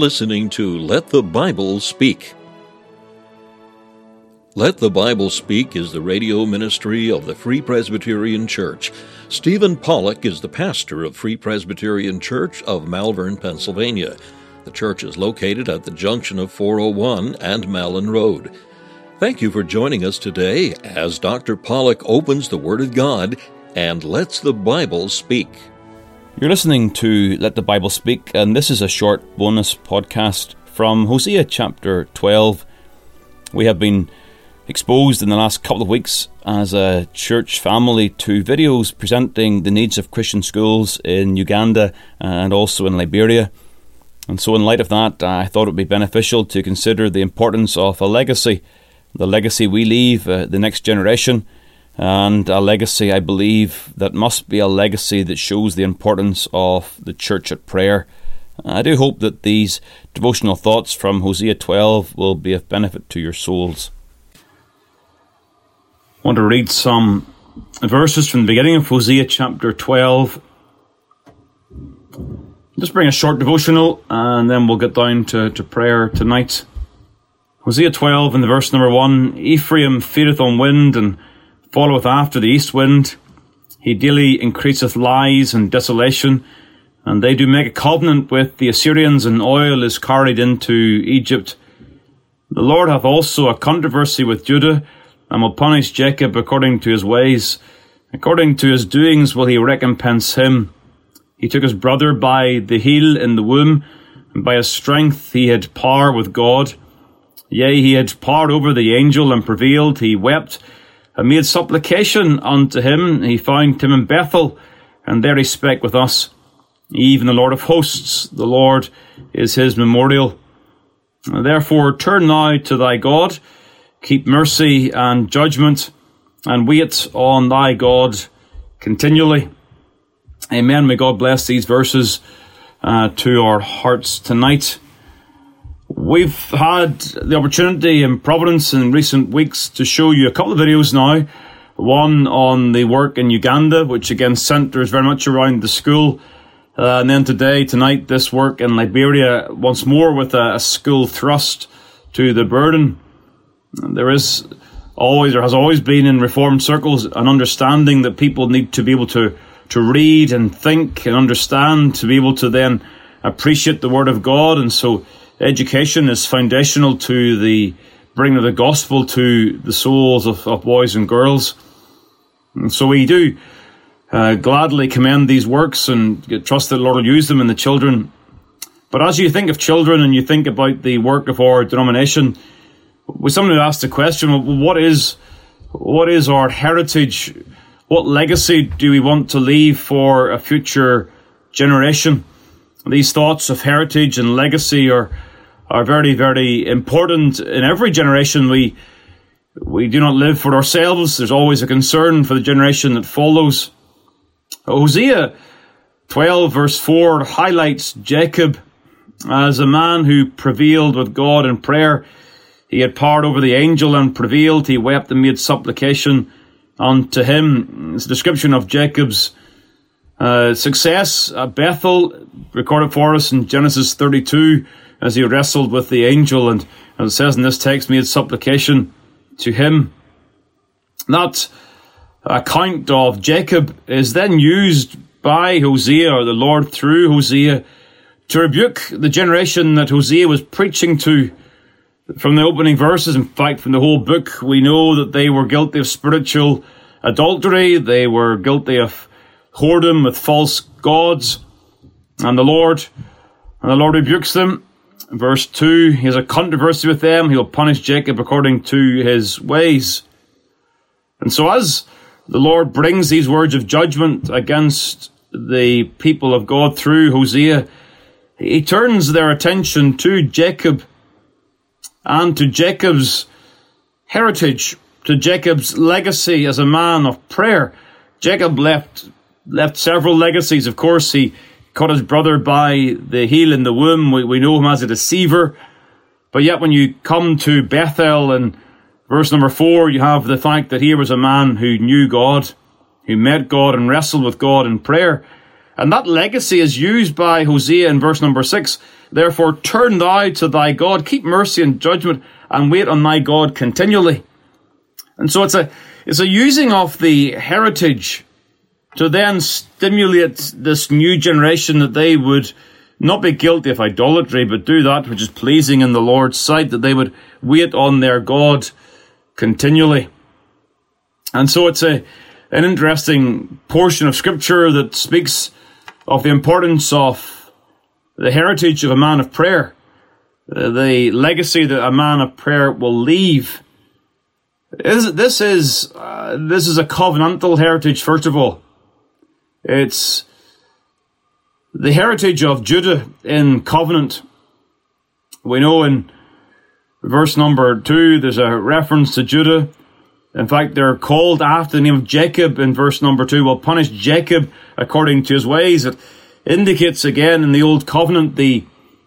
listening to Let the Bible Speak. Let the Bible Speak is the radio ministry of the Free Presbyterian Church. Stephen Pollock is the pastor of Free Presbyterian Church of Malvern, Pennsylvania. The church is located at the junction of 401 and Malin Road. Thank you for joining us today as Dr. Pollock opens the Word of God and lets the Bible speak. You're listening to Let the Bible Speak, and this is a short bonus podcast from Hosea chapter 12. We have been exposed in the last couple of weeks as a church family to videos presenting the needs of Christian schools in Uganda and also in Liberia. And so in light of that, I thought it would be beneficial to consider the importance of a legacy, the legacy we leave the next generation, and a legacy, I believe, that must be a legacy that shows the importance of the church at prayer. I do hope that these devotional thoughts from Hosea 12 will be of benefit to your souls. I want to read some verses from the beginning of Hosea chapter 12. Just bring a short devotional and then we'll get down to prayer tonight. Hosea 12 and the verse number 1, Ephraim feedeth on wind and followeth after the east wind. He daily increaseth lies and desolation, and they do make a covenant with the Assyrians, and oil is carried into Egypt. The Lord hath also a controversy with Judah, and will punish Jacob according to his ways. According to his doings will he recompense him. He took his brother by the heel in the womb, and by his strength he had power with God. Yea, he had power over the angel, and prevailed. He wept, and made supplication unto him. He found him in Bethel, and there he spake with us. Even the Lord of hosts, the Lord is his memorial. Therefore turn now to thy God, keep mercy and judgment, and wait on thy God continually. Amen. May God bless these verses to our hearts tonight. We've had the opportunity in Providence in recent weeks to show you a couple of videos now. One on the work in Uganda, which again centres very much around the school. And then tonight, this work in Liberia, once more with a school thrust to the burden. There has always been in Reformed circles an understanding that people need to be able to read and think and understand, to be able to then appreciate the Word of God. And so education is foundational to the bringing of the gospel to the souls of boys and girls. And so we do gladly commend these works and trust that the Lord will use them in the children. But as you think of children and you think about the work of our denomination, we sometimes ask the question, well, what is our heritage? What legacy do we want to leave for a future generation? These thoughts of heritage and legacy are very, very important in every generation. We do not live for ourselves. There's always a concern for the generation that follows. Hosea 12 verse 4 highlights Jacob as a man who prevailed with God in prayer. He had power over the angel and prevailed. He wept and made supplication unto him. It's a description of Jacob's success at Bethel, recorded for us in Genesis 32, as he wrestled with the angel, and as it says in this text, made supplication to him. That account of Jacob is then used by Hosea, or the Lord through Hosea, to rebuke the generation that Hosea was preaching to. From the opening verses, in fact, from the whole book, we know that they were guilty of spiritual adultery. They were guilty of whoredom with false gods. And the Lord rebukes them. Verse 2, he has a controversy with them. He will punish Jacob according to his ways. And so as the Lord brings these words of judgment against the people of God through Hosea, he turns their attention to Jacob and to Jacob's heritage, to Jacob's legacy as a man of prayer. Jacob left several legacies. Of course, he caught his brother by the heel in the womb. We know him as a deceiver. But yet when you come to Bethel in verse number 4, you have the fact that here was a man who knew God, who met God and wrestled with God in prayer. And that legacy is used by Hosea in verse number 6 Therefore turn thou to thy God, keep mercy and judgment, and wait on thy God continually. And so it's a using of the heritage to then stimulate this new generation that they would not be guilty of idolatry, but do that which is pleasing in the Lord's sight, that they would wait on their God continually. And so it's an interesting portion of Scripture that speaks of the importance of the heritage of a man of prayer, the legacy that a man of prayer will leave. This is a covenantal heritage, first of all. It's the heritage of Judah in covenant. We know in verse number 2, there's a reference to Judah. In fact, they're called after the name of Jacob in verse number 2. Will punish Jacob according to his ways. It indicates again in the Old Covenant the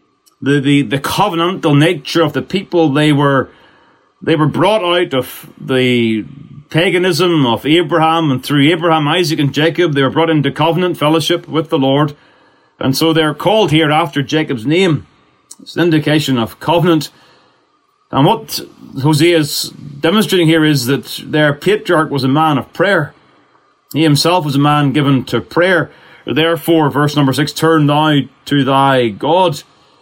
covenantal nature of the people. They were brought out of the paganism of Abraham, and through Abraham, Isaac, and Jacob, they were brought into covenant fellowship with the Lord. And so they're called here after Jacob's name. It's an indication of covenant. And what Hosea is demonstrating here is that their patriarch was a man of prayer. He himself was a man given to prayer. Therefore, verse number 6, turn thou to thy God.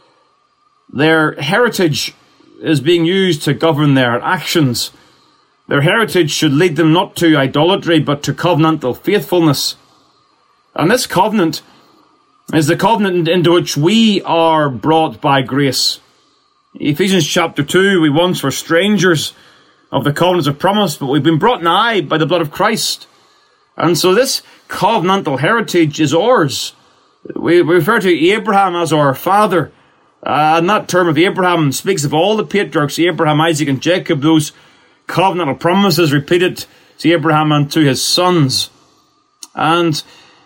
Their heritage is being used to govern their actions. Their heritage should lead them not to idolatry, but to covenantal faithfulness. And this covenant is the covenant into which we are brought by grace. Ephesians chapter 2, we once were strangers of the covenants of promise, but we've been brought nigh by the blood of Christ. And so this covenantal heritage is ours. We refer to Abraham as our father. And that term of Abraham speaks of all the patriarchs, Abraham, Isaac, and Jacob, those covenantal promises repeated to Abraham and to his sons. And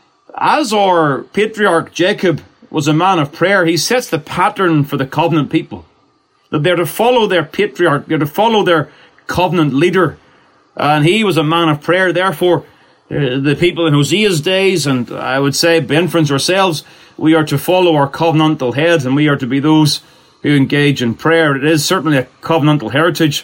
as our patriarch Jacob was a man of prayer, he sets the pattern for the covenant people. That they're to follow their patriarch, they're to follow their covenant leader. And he was a man of prayer. Therefore, the people in Hosea's days, and I would say by inference ourselves, we are to follow our covenantal head, and we are to be those who engage in prayer. It is certainly a covenantal heritage.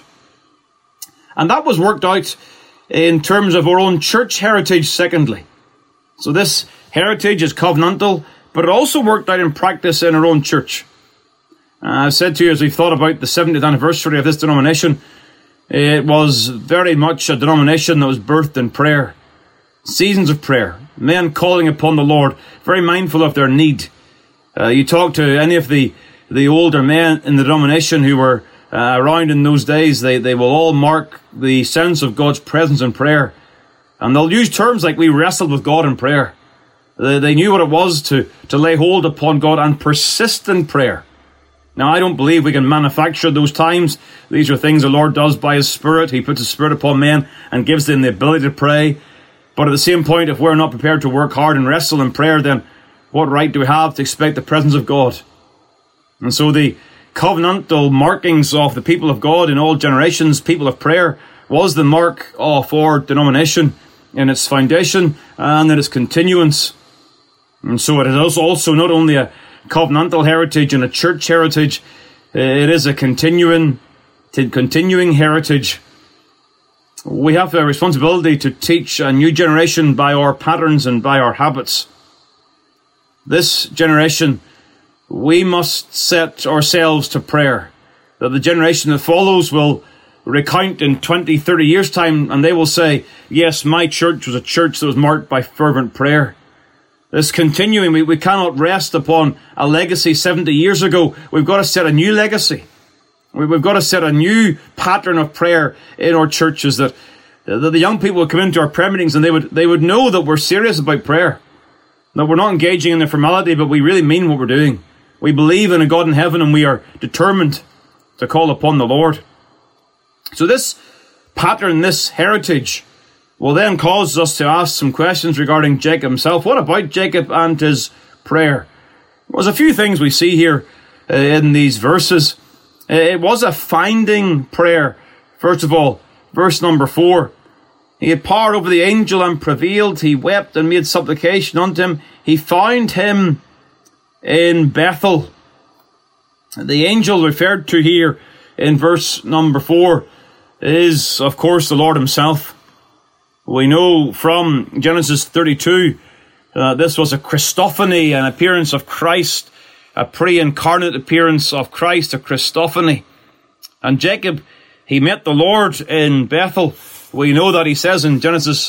And that was worked out in terms of our own church heritage, secondly. So this heritage is covenantal, but it also worked out in practice in our own church. I've said to you, as we've thought about the 70th anniversary of this denomination, it was very much a denomination that was birthed in prayer. Seasons of prayer, men calling upon the Lord, very mindful of their need. You talk to any of the older men in the denomination who were around in those days, they will all mark the sense of God's presence in prayer. And they'll use terms like, we wrestled with God in prayer. They knew what it was to lay hold upon God and persist in prayer. Now, I don't believe we can manufacture those times. These are things the Lord does by His Spirit. He puts His Spirit upon men and gives them the ability to pray. But at the same point, if we're not prepared to work hard and wrestle in prayer, then what right do we have to expect the presence of God? And so the covenantal markings of the people of God in all generations, people of prayer, was the mark of our denomination in its foundation and in its continuance. And so it is also not only a covenantal heritage and a church heritage, it is a continuing heritage. We have a responsibility to teach a new generation by our patterns and by our habits. This generation, we must set ourselves to prayer, that the generation that follows will recount in 20, 30 years' time, and they will say, yes, my church was a church that was marked by fervent prayer. This continuing, we cannot rest upon a legacy 70 years ago. We've got to set a new legacy. We've got to set a new pattern of prayer in our churches, that the young people would come into our prayer meetings and they would know that we're serious about prayer, that we're not engaging in the formality, but we really mean what we're doing. We believe in a God in heaven and we are determined to call upon the Lord. So this pattern, this heritage, will then cause us to ask some questions regarding Jacob himself. What about Jacob and his prayer? There's a few things we see here in these verses. It was a finding prayer. First of all, verse number 4. He had power over the angel and prevailed. He wept and made supplication unto him. He found him in Bethel. The angel referred to here in verse number 4 is, of course, the Lord himself. We know from Genesis 32 this was a Christophany, an appearance of Christ, a pre-incarnate appearance of Christ, a Christophany. And Jacob, he met the Lord in Bethel. We know that he says in Genesis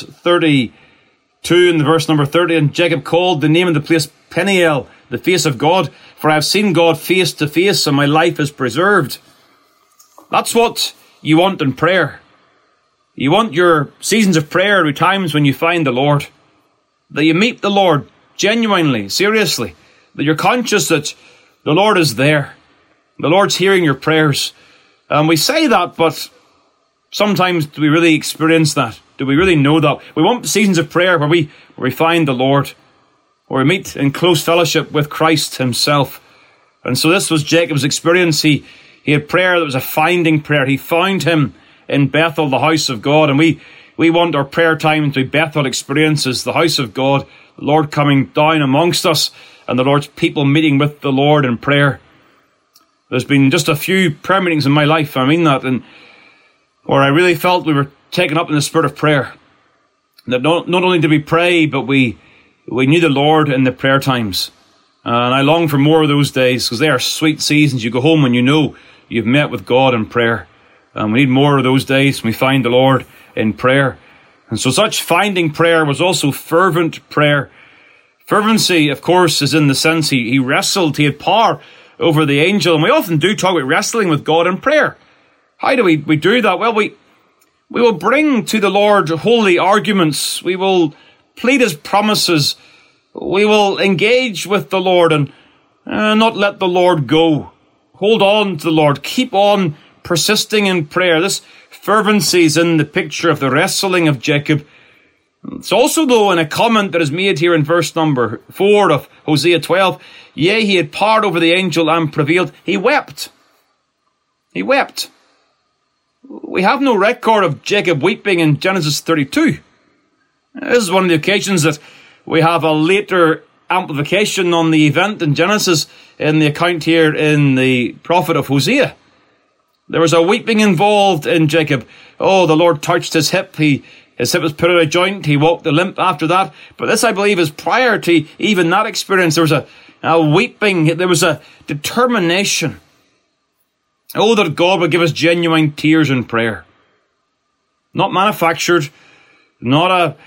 32 in the verse number 30, and Jacob called the name of the place Peniel, the face of God, for I have seen God face to face and my life is preserved. That's what you want in prayer. You want your seasons of prayer to be times when you find the Lord, that you meet the Lord genuinely, seriously, that you're conscious that the Lord is there. The Lord's hearing your prayers. And we say that, but sometimes do we really experience that? Do we really know that? We want seasons of prayer where we find the Lord, where we meet in close fellowship with Christ himself. And so this was Jacob's experience. He had prayer that was a finding prayer. He found him in Bethel, the house of God. And we want our prayer time to be Bethel experiences, the house of God, the Lord coming down amongst us, and the Lord's people meeting with the Lord in prayer. There's been just a few prayer meetings in my life, I mean that, and where I really felt we were taken up in the spirit of prayer. That not only did we pray, but we knew the Lord in the prayer times. And I long for more of those days, because they are sweet seasons. You go home and you know you've met with God in prayer. And we need more of those days when we find the Lord in prayer. And so such finding prayer was also fervent prayer. Fervency, of course, is in the sense he wrestled, he had power over the angel. And we often do talk about wrestling with God in prayer. How do we do that? Well, we will bring to the Lord holy arguments. We will plead his promises. We will engage with the Lord and not let the Lord go. Hold on to the Lord. Keep on persisting in prayer. This fervency is in the picture of the wrestling of Jacob. It's also, though, in a comment that is made here in verse number 4 of Hosea 12, yea, he had power over the angel and prevailed. He wept. He wept. We have no record of Jacob weeping in Genesis 32. This is one of the occasions that we have a later amplification on the event in Genesis in the account here in the prophet of Hosea. There was a weeping involved in Jacob. Oh, the Lord touched his hip. His hip was put out of joint. He walked the limp after that. But this, I believe, is prior to even that experience. There was a weeping. There was a determination. Oh, that God would give us genuine tears in prayer. Not manufactured. Not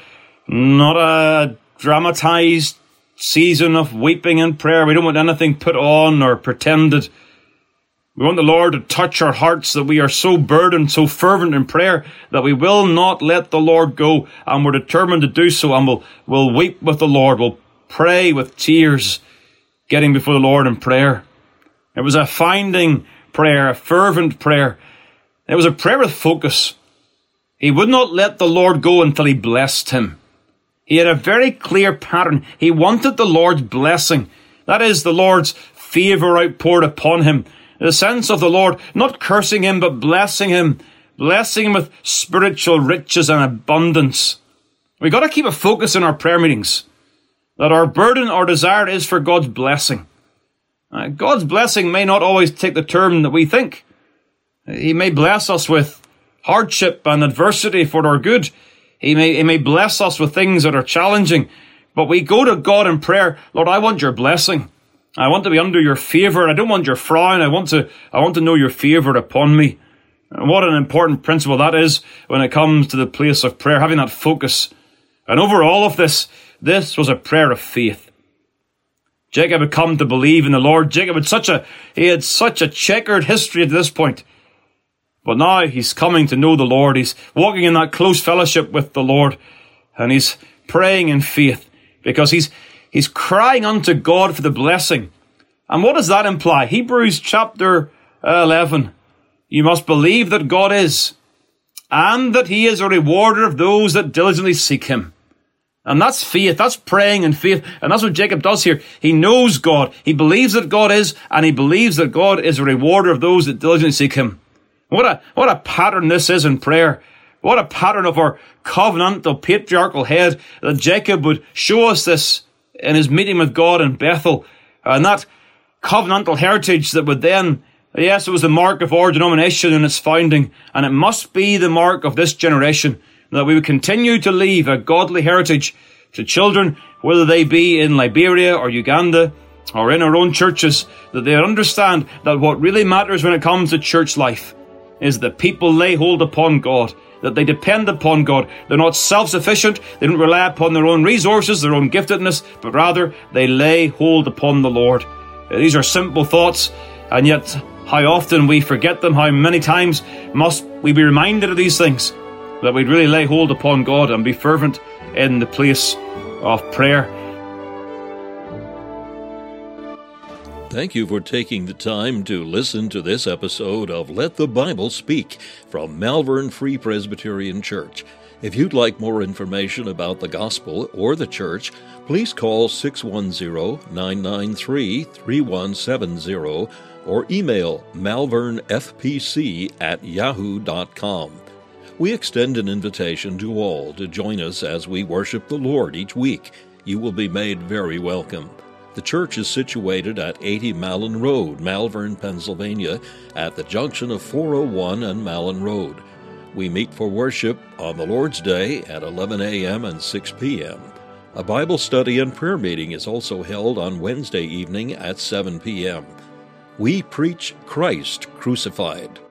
a dramatized season of weeping in prayer. We don't want anything put on or pretended. We want the Lord to touch our hearts, that we are so burdened, so fervent in prayer, that we will not let the Lord go, and we're determined to do so, and we'll weep with the Lord. We'll pray with tears, getting before the Lord in prayer. It was a finding prayer, a fervent prayer. It was a prayer with focus. He would not let the Lord go until he blessed him. He had a very clear pattern. He wanted the Lord's blessing. That is, the Lord's favour outpoured upon him. The sense of the Lord not cursing him, but blessing him with spiritual riches and abundance. We've got to keep a focus in our prayer meetings, that our burden, our desire is for God's blessing. God's blessing may not always take the turn that we think. He may bless us with hardship and adversity for our good. He may bless us with things that are challenging. But we go to God in prayer, Lord, I want your blessing. I want to be under your favour. I don't want your frown. I want to know your favour upon me. And what an important principle that is when it comes to the place of prayer, having that focus. And over all of this was a prayer of faith. Jacob had come to believe in the Lord. Jacob had such a checkered history at this point. But now he's coming to know the Lord. He's walking in that close fellowship with the Lord. And he's praying in faith because he's crying unto God for the blessing. And what does that imply? Hebrews chapter 11. You must believe that God is, and that he is a rewarder of those that diligently seek him. And that's faith. That's praying in faith. And that's what Jacob does here. He knows God. He believes that God is, and he believes that God is a rewarder of those that diligently seek him. What a pattern this is in prayer. What a pattern of our covenantal patriarchal head, that Jacob would show us this in his meeting with God in Bethel. And that covenantal heritage that would then, yes, it was the mark of our denomination in its founding, and it must be the mark of this generation, that we would continue to leave a godly heritage to children, whether they be in Liberia or Uganda or in our own churches, that they understand that what really matters when it comes to church life is that people lay hold upon God, that they depend upon God. They're not self-sufficient. They don't rely upon their own resources, their own giftedness, but rather they lay hold upon the Lord. These are simple thoughts, and yet how often we forget them, how many times must we be reminded of these things, that we'd really lay hold upon God and be fervent in the place of prayer. Thank you for taking the time to listen to this episode of Let the Bible Speak from Malvern Free Presbyterian Church. If you'd like more information about the gospel or the church, please call 610-993-3170 or email malvernfpc@yahoo.com. We extend an invitation to all to join us as we worship the Lord each week. You will be made very welcome. The church is situated at 80 Malin Road, Malvern, Pennsylvania, at the junction of 401 and Malin Road. We meet for worship on the Lord's Day at 11 a.m. and 6 p.m. A Bible study and prayer meeting is also held on Wednesday evening at 7 p.m. We preach Christ crucified.